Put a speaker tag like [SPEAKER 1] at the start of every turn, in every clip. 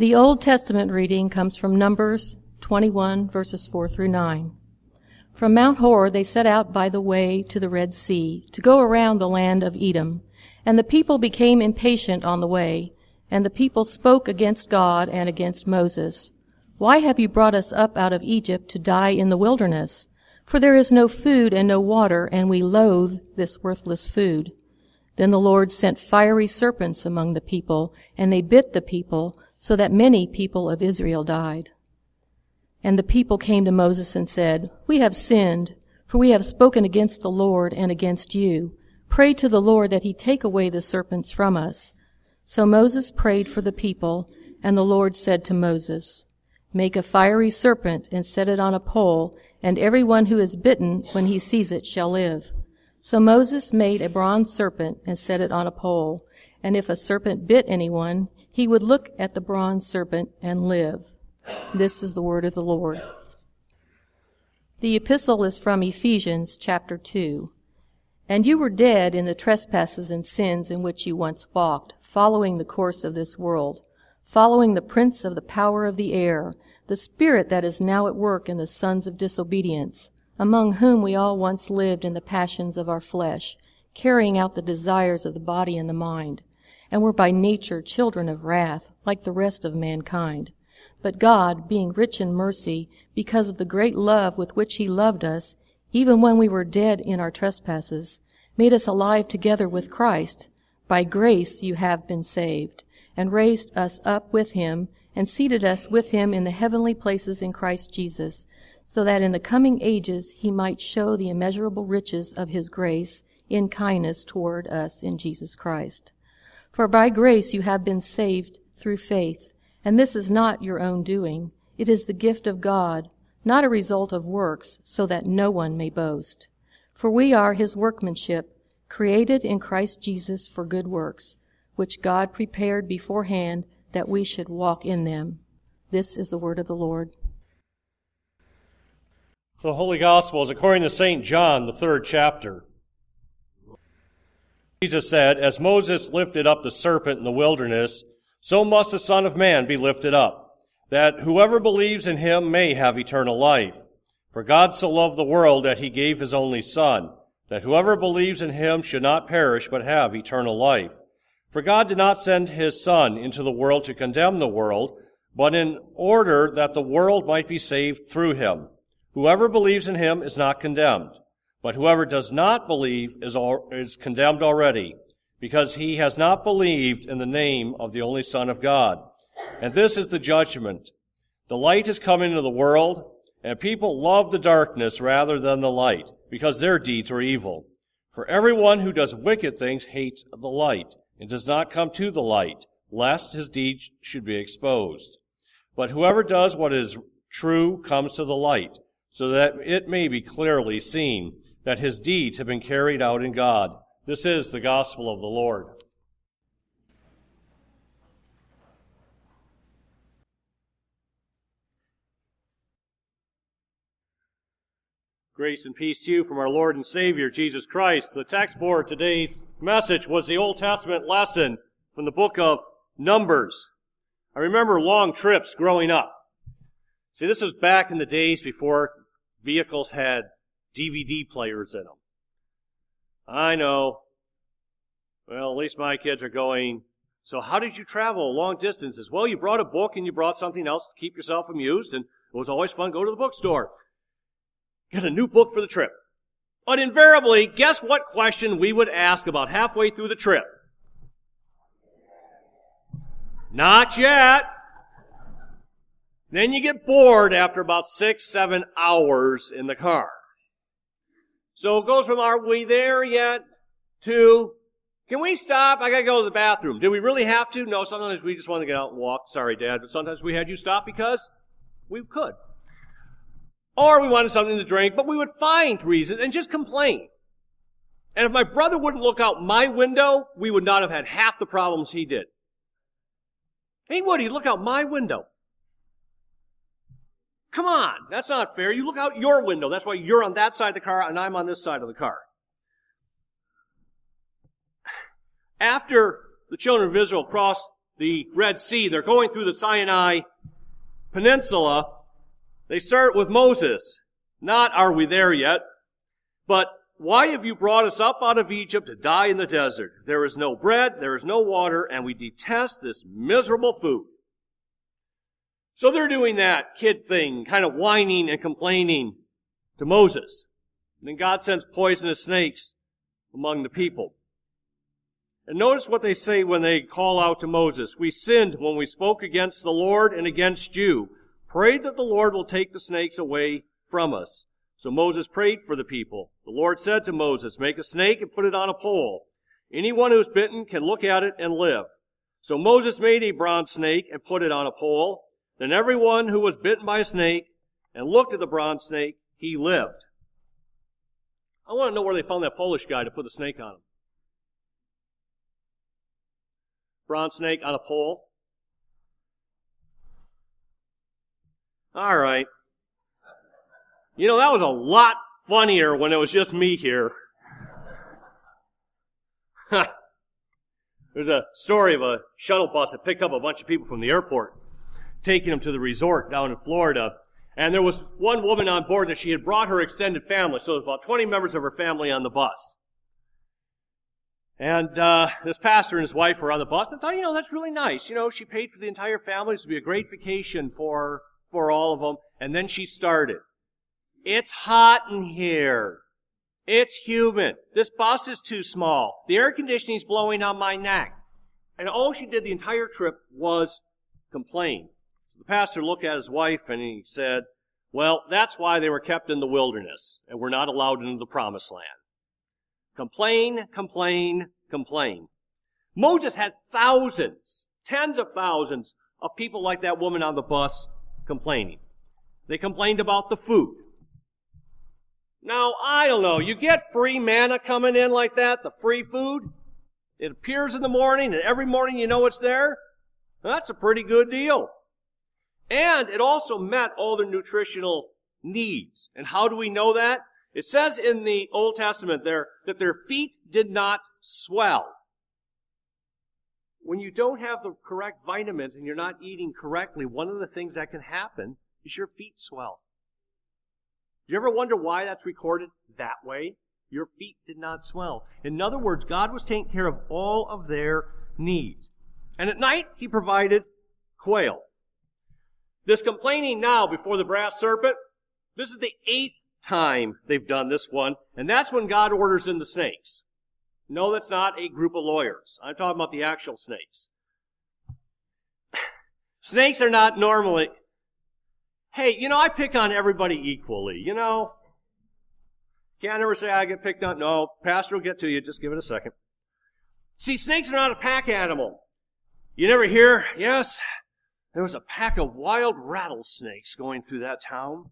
[SPEAKER 1] The Old Testament reading comes from Numbers 21, verses 4 through 9. From Mount Hor they set out by the way to the Red Sea, to go around the land of Edom. And the people became impatient on the way, and the people spoke against God and against Moses. Why have you brought us up out of Egypt to die in the wilderness? For there is no food and no water, and we loathe this worthless food. Then the Lord sent fiery serpents among the people, and they bit the people, so that many people of Israel died. And the people came to Moses and said, We have sinned, for we have spoken against the Lord and against you. Pray to the Lord that he take away the serpents from us. So Moses prayed for the people, and the Lord said to Moses, Make a fiery serpent and set it on a pole, and everyone who is bitten when he sees it shall live. So Moses made a bronze serpent and set it on a pole, and if a serpent bit anyone, he would look at the bronze serpent and live. This is the word of the Lord. The epistle is from Ephesians chapter 2. And you were dead in the trespasses and sins in which you once walked, following the course of this world, following the prince of the power of the air, the spirit that is now at work in the sons of disobedience, among whom we all once lived in the passions of our flesh, carrying out the desires of the body and the mind, and were by nature children of wrath, like the rest of mankind. But God, being rich in mercy, because of the great love with which he loved us, even when we were dead in our trespasses, made us alive together with Christ. By grace you have been saved, and raised us up with him, and seated us with him in the heavenly places in Christ Jesus, so that in the coming ages he might show the immeasurable riches of his grace in kindness toward us in Jesus Christ. For by grace you have been saved through faith, and this is not your own doing. It is the gift of God, not a result of works, so that no one may boast. For we are his workmanship, created in Christ Jesus for good works, which God prepared beforehand that we should walk in them. This is the word of the Lord.
[SPEAKER 2] The Holy Gospel is according to St. John, the 3rd chapter. Jesus said, As Moses lifted up the serpent in the wilderness, so must the Son of Man be lifted up, that whoever believes in him may have eternal life. For God so loved the world that he gave his only Son, that whoever believes in him should not perish but have eternal life. For God did not send his Son into the world to condemn the world, but in order that the world might be saved through him. Whoever believes in him is not condemned, but whoever does not believe is condemned already, because he has not believed in the name of the only Son of God. And this is the judgment. The light is come into the world, and people love the darkness rather than the light, because their deeds are evil. For everyone who does wicked things hates the light, and does not come to the light, lest his deeds should be exposed. But whoever does what is true comes to the light, so that it may be clearly seen that his deeds have been carried out in God. This is the gospel of the Lord. Grace and peace to you from our Lord and Savior, Jesus Christ. The text for today's message was the Old Testament lesson from the book of Numbers. I remember long trips growing up. See, this was back in the days before vehicles had DVD players in them. I know. Well, at least my kids are going, so how did you travel long distances? Well, you brought a book and you brought something else to keep yourself amused, and it was always fun to go to the bookstore. Get a new book for the trip. But invariably, guess what question we would ask about halfway through the trip? Not yet. Then you get bored after about 6-7 hours in the car. So it goes from, are we there yet? To, can we stop? I gotta go to the bathroom. Do we really have to? No, sometimes we just want to get out and walk. Sorry, Dad, but sometimes we had you stop because we could. Or we wanted something to drink, but we would find reasons and just complain. And if my brother wouldn't look out my window, we would not have had half the problems he did. He would. He'd look out my window. Come on, that's not fair. You look out your window. That's why you're on that side of the car and I'm on this side of the car. After the children of Israel crossed the Red Sea. They're going through the Sinai Peninsula. They start with Moses. Not, are we there yet? But, why have you brought us up out of Egypt to die in the desert? There is no bread, there is no water, and we detest this miserable food. So they're doing that kid thing, kind of whining and complaining to Moses. And then God sends poisonous snakes among the people. And notice what they say when they call out to Moses. We sinned when we spoke against the Lord and against you. Prayed that the Lord will take the snakes away from us. So Moses prayed for the people. The Lord said to Moses, make a snake and put it on a pole. Anyone who's bitten can look at it and live. So Moses made a bronze snake and put it on a pole. Then everyone who was bitten by a snake and looked at the bronze snake, he lived. I want to know where they found that Polish guy to put the snake on him. Bronze snake on a pole. All right. You know, that was a lot funnier when it was just me here. There's a story of a shuttle bus that picked up a bunch of people from the airport, taking them to the resort down in Florida. And there was one woman on board that she had brought her extended family, so there was about 20 members of her family on the bus. And this pastor and his wife were on the bus, and I thought, you know, that's really nice. You know, she paid for the entire family. This would be a great vacation for all of them. And then she started. It's hot in here. It's humid. This bus is too small. The air conditioning's blowing on my neck. And all she did the entire trip was complain. So the pastor looked at his wife and he said, well, that's why they were kept in the wilderness and were not allowed into the promised land. Complain, complain, complain. Moses had thousands, tens of thousands of people like that woman on the bus complaining. They complained about the food. Now, I don't know, you get free manna coming in like that, the free food. It appears in the morning, and every morning you know it's there. That's a pretty good deal. And it also met all their nutritional needs. And how do we know that? It says in the Old Testament there that their feet did not swell. When you don't have the correct vitamins and you're not eating correctly, one of the things that can happen is your feet swell. Do you ever wonder why that's recorded that way? Your feet did not swell. In other words, God was taking care of all of their needs. And at night, He provided quail. This complaining now before the brass serpent, this is the 8th time they've done this one, and that's when God orders in the snakes. No, that's not a group of lawyers. I'm talking about the actual snakes. Snakes are not normally... Hey, you know, I pick on everybody equally, you know. Can't ever say I get picked on. No, pastor will get to you. Just give it a second. See, snakes are not a pack animal. You never hear, yes, there was a pack of wild rattlesnakes going through that town.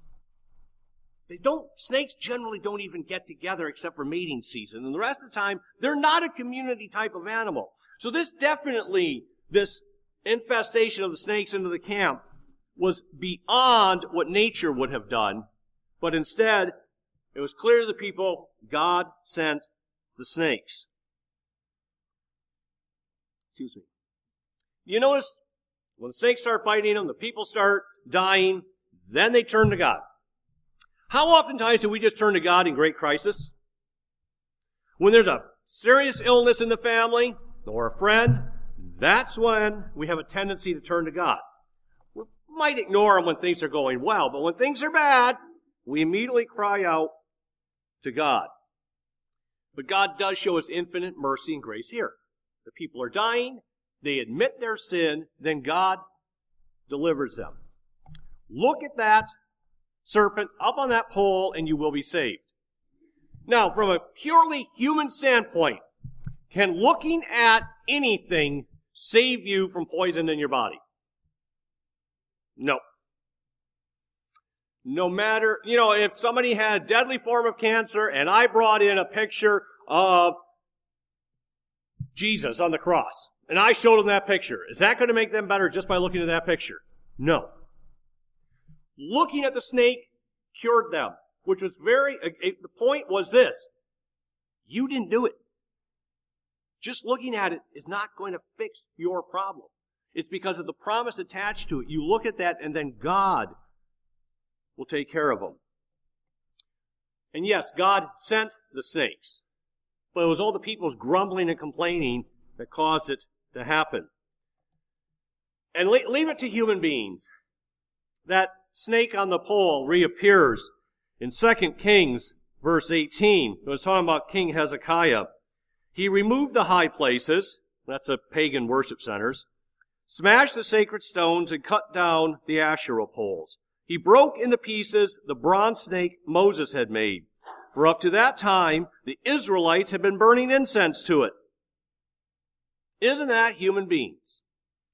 [SPEAKER 2] Snakes generally don't even get together except for mating season. And the rest of the time, they're not a community type of animal. So this infestation of the snakes into the camp was beyond what nature would have done. But instead, it was clear to the people, God sent the snakes. Excuse me. You notice, when the snakes start biting them, the people start dying, then they turn to God. How oftentimes do we just turn to God in great crisis? When there's a serious illness in the family, or a friend, that's when we have a tendency to turn to God. We might ignore Him when things are going well, but when things are bad, we immediately cry out to God. But God does show His infinite mercy and grace here. The people are dying, they admit their sin, then God delivers them. Look at that serpent up on that pole and you will be saved. Now, from a purely human standpoint, can looking at anything save you from poison in your body? No. No matter, if somebody had a deadly form of cancer and I brought in a picture of Jesus on the cross and I showed them that picture, is that going to make them better just by looking at that picture? No. Looking at the snake cured them, which was the point was this: you didn't do it. Just looking at it is not going to fix your problem. It's because of the promise attached to it. You look at that, and then God will take care of them. And yes, God sent the snakes, but it was all the people's grumbling and complaining that caused it to happen. And leave it to human beings. That snake on the pole reappears in 2 Kings, verse 18. It was talking about King Hezekiah. He removed the high places, that's the pagan worship centers, smashed the sacred stones, and cut down the Asherah poles. He broke into pieces the bronze snake Moses had made. For up to that time, the Israelites had been burning incense to it. Isn't that human beings?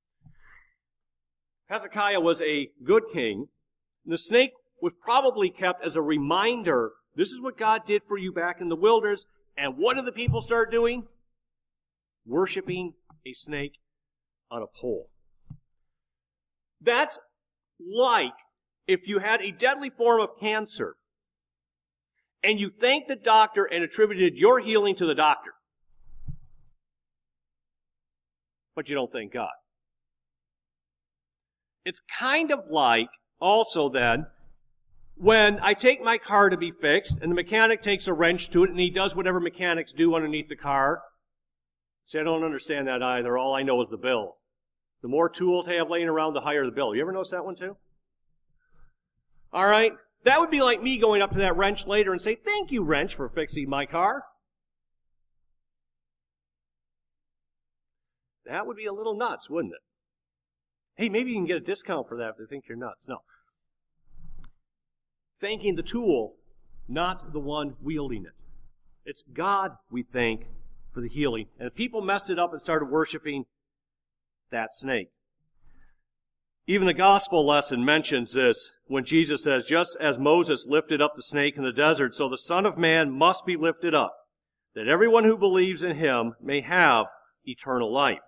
[SPEAKER 2] Hezekiah was a good king. The snake was probably kept as a reminder, this is what God did for you back in the wilderness. And what did the people start doing? Worshipping a snake on a pole. That's like if you had a deadly form of cancer and you thanked the doctor and attributed your healing to the doctor, but you don't thank God. It's kind of like, also then, when I take my car to be fixed, and the mechanic takes a wrench to it, and he does whatever mechanics do underneath the car. See, I don't understand that either. All I know is the bill. The more tools they have laying around, the higher the bill. You ever notice that one too? All right? That would be like me going up to that wrench later and say, thank you, wrench, for fixing my car. That would be a little nuts, wouldn't it? Hey, maybe you can get a discount for that if they think you're nuts. No. Thanking the tool, not the one wielding it. It's God we thank for the healing. And the people messed it up and started worshiping that snake. Even the gospel lesson mentions this when Jesus says, just as Moses lifted up the snake in the desert, so the Son of Man must be lifted up, that everyone who believes in him may have eternal life.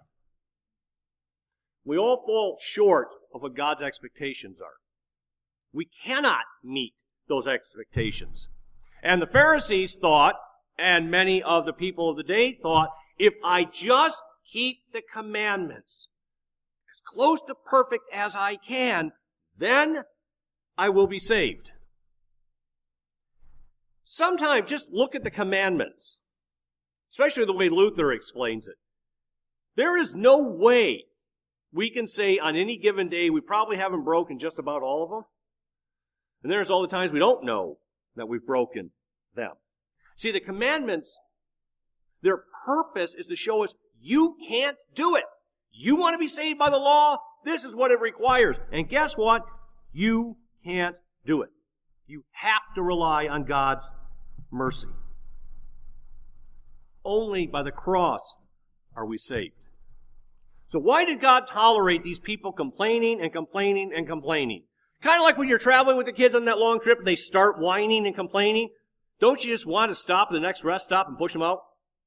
[SPEAKER 2] We all fall short of what God's expectations are. We cannot meet those expectations. And the Pharisees thought, and many of the people of the day thought, if I just keep the commandments as close to perfect as I can, then I will be saved. Sometimes just look at the commandments, especially the way Luther explains it. There is no way we can say on any given day we probably haven't broken just about all of them. And there's all the times we don't know that we've broken them. See, the commandments, their purpose is to show us you can't do it. You want to be saved by the law? This is what it requires. And guess what? You can't do it. You have to rely on God's mercy. Only by the cross are we saved. So why did God tolerate these people complaining and complaining and complaining? Kind of like when you're traveling with the kids on that long trip and they start whining and complaining. Don't you just want to stop at the next rest stop and push them out?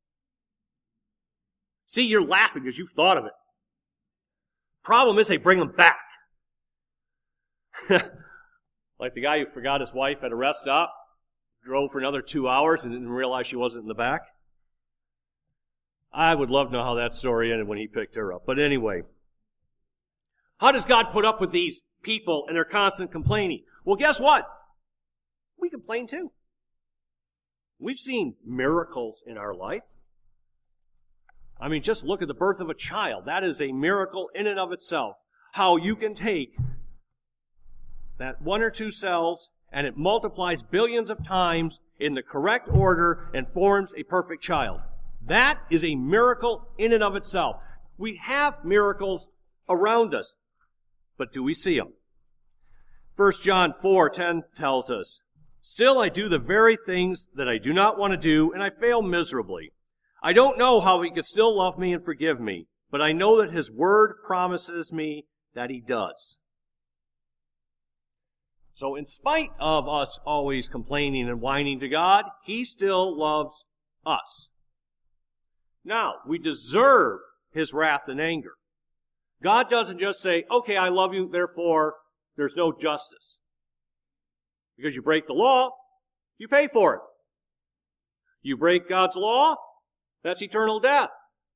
[SPEAKER 2] See, you're laughing because you've thought of it. Problem is they bring them back. Like the guy who forgot his wife at a rest stop, drove for another 2 hours and didn't realize she wasn't in the back. I would love to know how that story ended when he picked her up. But anyway, how does God put up with these people and their constant complaining? Well, guess what? We complain too. We've seen miracles in our life. I mean, just look at the birth of a child. That is a miracle in and of itself. How you can take that 1 or 2 cells and it multiplies billions of times in the correct order and forms a perfect child. That is a miracle in and of itself. We have miracles around us, but do we see them? 1 John 4:10 tells us, still I do the very things that I do not want to do, and I fail miserably. I don't know how he could still love me and forgive me, but I know that his word promises me that he does. So in spite of us always complaining and whining to God, he still loves us. Now, we deserve his wrath and anger. God doesn't just say, okay, I love you, therefore there's no justice. Because you break the law, you pay for it. You break God's law, that's eternal death.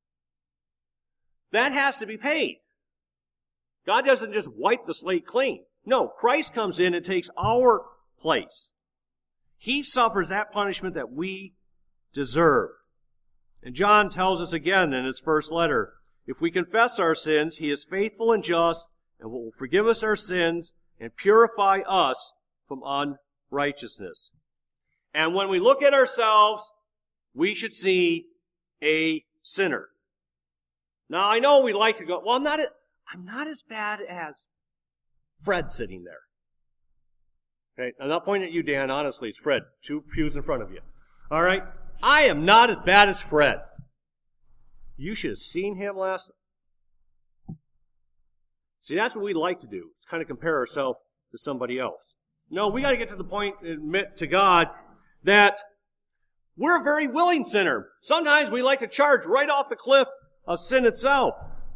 [SPEAKER 2] that has to be paid. God doesn't just wipe the slate clean. No, Christ comes in and takes our place. He suffers that punishment that we deserve. And John tells us again in his first letter, if we confess our sins, he is faithful and just and will forgive us our sins and purify us from unrighteousness. And when we look at ourselves, we should see a sinner. Now, I know we like to go, well, I'm not as bad as Fred sitting there. Okay, I'm not pointing at you, Dan. Honestly, it's Fred. 2 pews in front of you. All right? I am not as bad as Fred. You should have seen him last night. See, that's what we like to do. Kind of compare ourselves to somebody else. No, we got to get to the point and admit to God that we're a very willing sinner. Sometimes we like to charge right off the cliff of sin itself.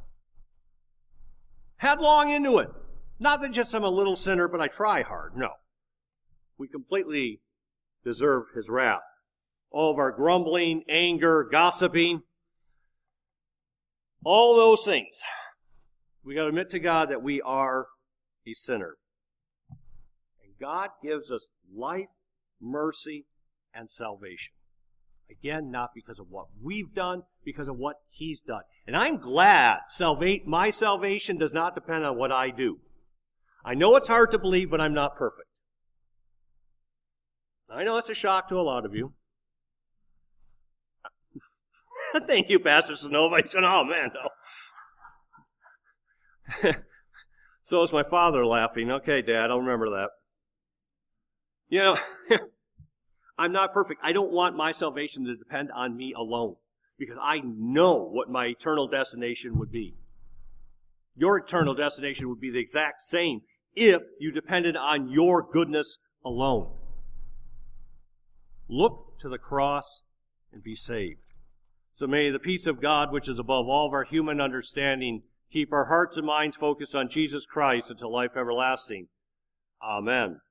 [SPEAKER 2] Headlong into it. Not that just I'm a little sinner, but I try hard. No. We completely deserve his wrath. All of our grumbling, anger, gossiping, all those things. We got to admit to God that we are a sinner. And God gives us life, mercy, and salvation. Again, not because of what we've done, because of what he's done. And I'm glad my salvation does not depend on what I do. I know it's hard to believe, but I'm not perfect. I know it's a shock to a lot of you. Thank you, Pastor Sonova. Oh, man, no. So is my father laughing. Okay, Dad, I'll remember that. You know, I'm not perfect. I don't want my salvation to depend on me alone, because I know what my eternal destination would be. Your eternal destination would be the exact same if you depended on your goodness alone. Look to the cross and be saved. So may the peace of God, which is above all of our human understanding, keep our hearts and minds focused on Jesus Christ until life everlasting. Amen.